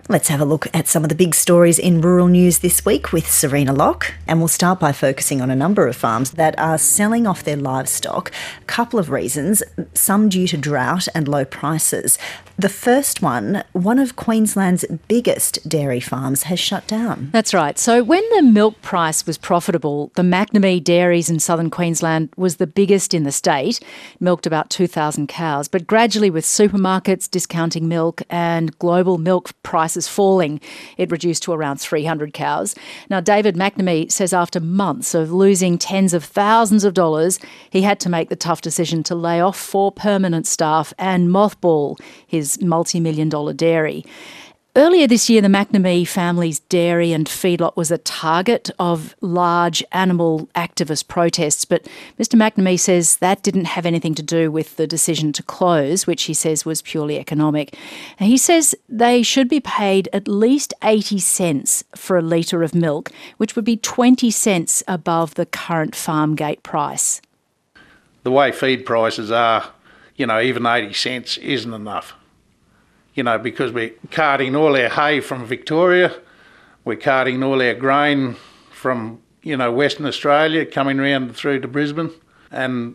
Let's have a look at some of the big stories in rural news this week with Serena Locke. And we'll start by focusing on a number of farms that are selling off their livestock. A couple of reasons, some due to drought and low prices. The first one of Queensland's biggest dairy farms has shut down. That's right. So when the milk price was profitable, the McNamee Dairies in southern Queensland was the biggest in the state, milked about 2,000 cows. But gradually, with supermarkets discounting milk and global milk prices falling, it reduced to around 300 cows. Now, David McNamee says after months of losing tens of thousands of dollars, he had to make the tough decision to lay off 4 permanent staff and mothball his multi-million-dollar dairy. Earlier this year, the McNamee family's dairy and feedlot was a target of large animal activist protests, but Mr McNamee says that didn't have anything to do with the decision to close, which he says was purely economic. And he says they should be paid at least 80 cents for a litre of milk, which would be 20 cents above the current farm gate price. The way feed prices are, even 80 cents isn't enough. Because we're carting all our hay from Victoria, we're carting all our grain from, Western Australia, coming round through to Brisbane. And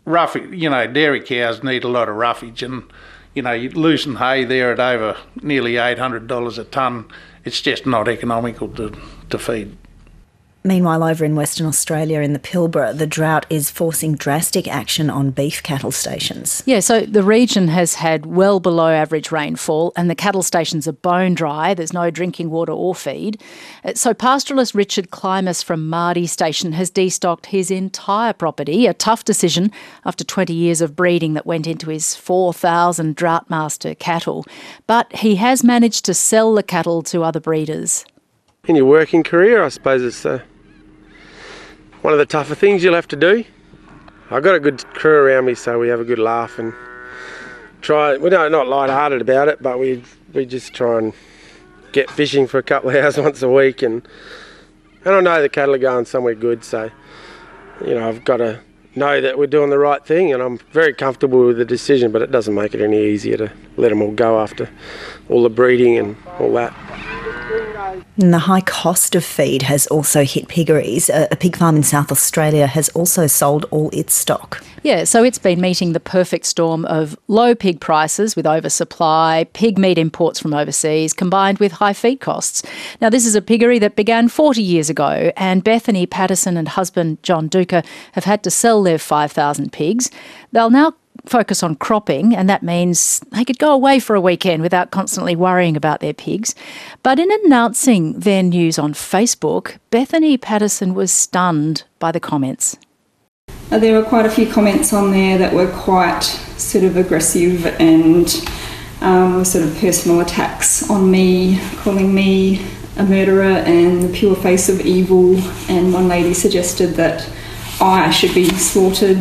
dairy cows need a lot of roughage. And, you loosen hay there at over nearly $800 a tonne. It's just not economical to feed. Meanwhile, over in Western Australia, in the Pilbara, the drought is forcing drastic action on beef cattle stations. Yeah, so the region has had well below average rainfall and the cattle stations are bone dry. There's no drinking water or feed. So pastoralist Richard Klimas from Mardi Station has destocked his entire property, a tough decision after 20 years of breeding that went into his 4,000 Droughtmaster cattle. But he has managed to sell the cattle to other breeders. In your working career, I suppose it's one of the tougher things you'll have to do. I've got a good crew around me, so we have a good laugh and try. We're not light-hearted about it, but we just try and get fishing for a couple of hours once a week, and I know the cattle are going somewhere good, so I've got to know that we're doing the right thing, and I'm very comfortable with the decision, but it doesn't make it any easier to let them all go after all the breeding and all that. And the high cost of feed has also hit piggeries. A pig farm in South Australia has also sold all its stock. Yeah, so it's been meeting the perfect storm of low pig prices with oversupply, pig meat imports from overseas, combined with high feed costs. Now, this is a piggery that began 40 years ago, and Bethany Patterson and husband John Duca have had to sell their 5,000 pigs. They'll now focus on cropping, and that means they could go away for a weekend without constantly worrying about their pigs. But in announcing their news on Facebook, Bethany Patterson was stunned by the comments. There were quite a few comments on there that were quite sort of aggressive and sort of personal attacks on me, calling me a murderer and the pure face of evil, and one lady suggested that I should be slaughtered.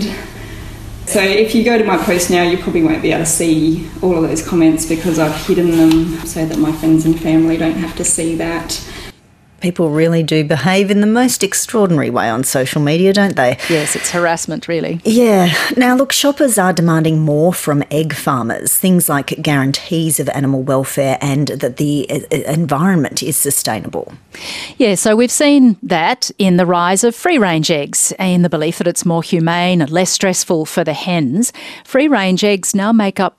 So if you go to my post now, you probably won't be able to see all of those comments because I've hidden them so that my friends and family don't have to see that. People really do behave in the most extraordinary way on social media, don't they? Yes, it's harassment, really. Yeah. Now, look, shoppers are demanding more from egg farmers, things like guarantees of animal welfare and that the environment is sustainable. Yeah, so we've seen that in the rise of free-range eggs, in the belief that it's more humane and less stressful for the hens. Free-range eggs now make up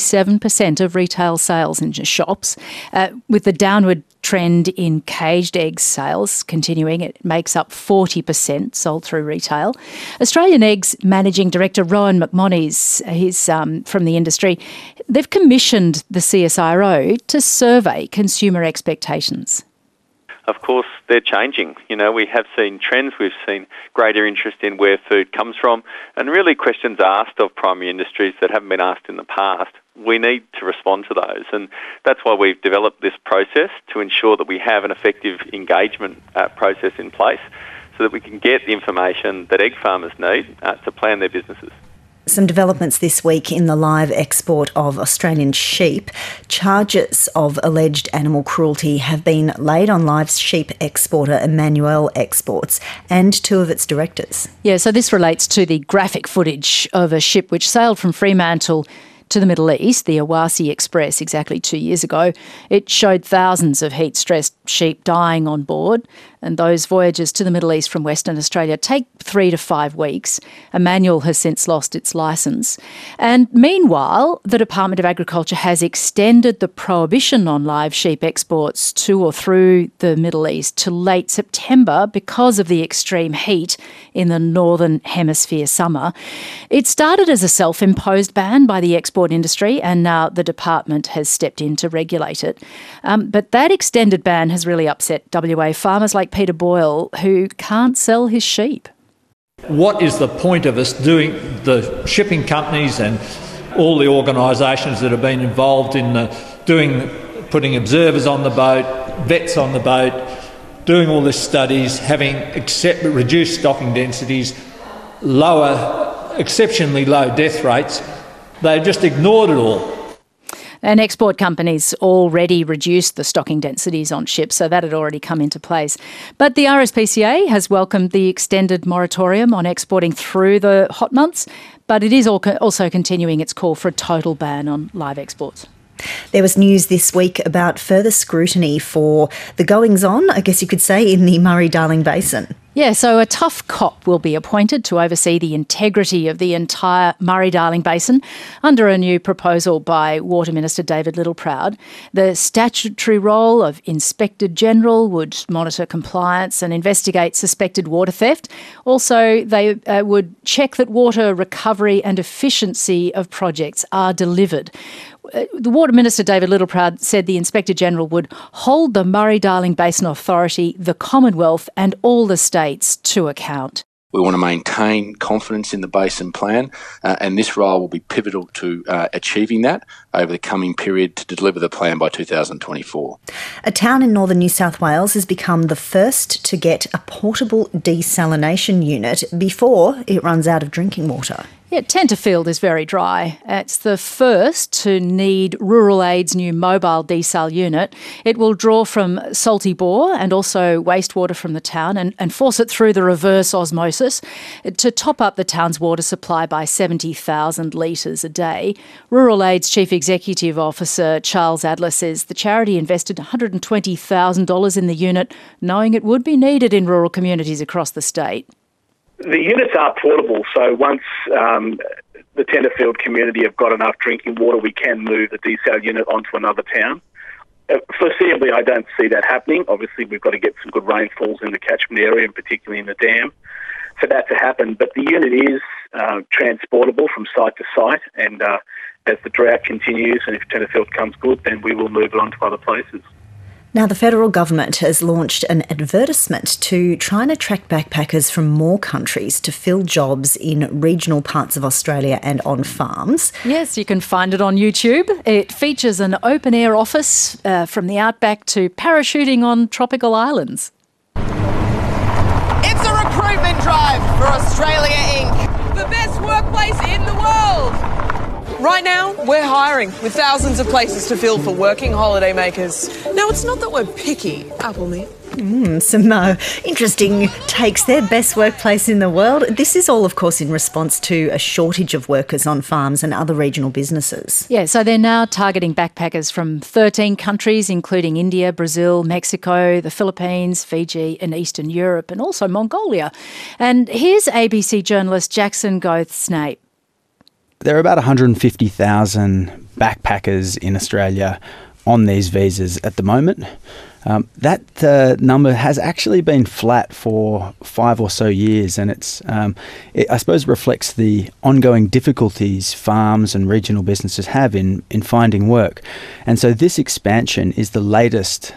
47% of retail sales in shops, with the downward trend in caged eggs sales continuing. It makes up 40% sold through retail. Australian Eggs Managing Director Rowan McMonnies, he's from the industry, they've commissioned the CSIRO to survey consumer expectations. Of course, they're changing. We have seen trends. We've seen greater interest in where food comes from, and really questions asked of primary industries that haven't been asked in the past. We need to respond to those, and that's why we've developed this process to ensure that we have an effective engagement process in place so that we can get the information that egg farmers need to plan their businesses. Some developments this week in the live export of Australian sheep. Charges of alleged animal cruelty have been laid on live sheep exporter Emmanuel Exports and 2 of its directors. Yeah, so this relates to the graphic footage of a ship which sailed from Fremantle to the Middle East, the Awasi Express, exactly 2 years ago, it showed thousands of heat-stressed sheep dying on board. And those voyages to the Middle East from Western Australia take 3 to 5 weeks. Emmanuel has since lost its licence. And meanwhile, the Department of Agriculture has extended the prohibition on live sheep exports to or through the Middle East to late September because of the extreme heat in the Northern Hemisphere summer. It started as a self-imposed ban by the export industry, and now the department has stepped in to regulate it. But that extended ban has really upset WA farmers like Peter Boyle, who can't sell his sheep. What is the point of us doing, the shipping companies and all the organisations that have been involved in putting observers on the boat, vets on the boat, doing all these studies, having reduced stocking densities, exceptionally low death rates? They just ignored it all. And export companies already reduced the stocking densities on ships, so that had already come into place. But the RSPCA has welcomed the extended moratorium on exporting through the hot months, but it is also continuing its call for a total ban on live exports. There was news this week about further scrutiny for the goings-on, I guess you could say, in the Murray-Darling Basin. Yeah, so a tough cop will be appointed to oversee the integrity of the entire Murray-Darling Basin under a new proposal by Water Minister David Littleproud. The statutory role of Inspector General would monitor compliance and investigate suspected water theft. Also, they would check that water recovery and efficiency of projects are delivered. The Water Minister, David Littleproud, said the Inspector General would hold the Murray-Darling Basin Authority, the Commonwealth and all the states to account. We want to maintain confidence in the basin plan, and this role will be pivotal to achieving that over the coming period to deliver the plan by 2024. A town in northern New South Wales has become the first to get a portable desalination unit before it runs out of drinking water. Yeah, Tenterfield is very dry. It's the first to need Rural Aid's new mobile desal unit. It will draw from Salty Bore and also wastewater from the town and force it through the reverse osmosis to top up the town's water supply by 70,000 litres a day. Rural Aid's Chief Executive Officer Charles Adler says the charity invested $120,000 in the unit, knowing it would be needed in rural communities across the state. The units are portable, so once the Tenterfield community have got enough drinking water, we can move the desal unit onto another town. Foreseeably, I don't see that happening. Obviously, we've got to get some good rainfalls in the catchment area, and particularly in the dam, for that to happen. But the unit is transportable from site to site, and as the drought continues and if Tenterfield comes good, then we will move it on to other places. Now, the federal government has launched an advertisement to try and attract backpackers from more countries to fill jobs in regional parts of Australia and on farms. Yes, you can find it on YouTube. It features an open-air office from the outback to parachuting on tropical islands. It's a recruitment drive for Australia Inc., the best workplace in the world. Right now, we're hiring with thousands of places to fill for working holidaymakers. Now, it's not that we're picky, Applemead. Some interesting takes there. Best workplace in the world. This is all, of course, in response to a shortage of workers on farms and other regional businesses. Yeah, so they're now targeting backpackers from 13 countries, including India, Brazil, Mexico, the Philippines, Fiji and Eastern Europe, and also Mongolia. And here's ABC journalist Jackson Goth-Snape. There are about 150,000 backpackers in Australia on these visas at the moment. That number has actually been flat for 5 or so years, and it, I suppose, reflects the ongoing difficulties farms and regional businesses have in finding work. And so this expansion is the latest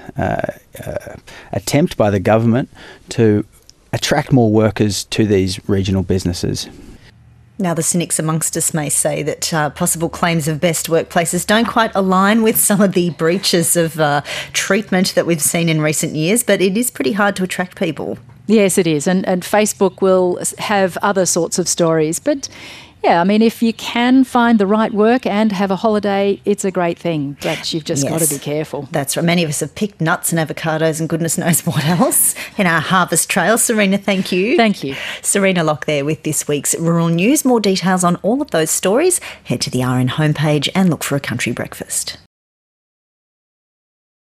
attempt by the government to attract more workers to these regional businesses. Now, the cynics amongst us may say that possible claims of best workplaces don't quite align with some of the breaches of treatment that we've seen in recent years, but it is pretty hard to attract people. Yes, it is. And Facebook will have other sorts of stories. But Yeah, I mean, if you can find the right work and have a holiday, it's a great thing, but you've just got to be careful. That's right. Many of us have picked nuts and avocados and goodness knows what else in our harvest trail. Serena, thank you. Thank you. Serena Locke there with this week's Rural News. More details on all of those stories, head to the RN homepage and look for A Country Breakfast.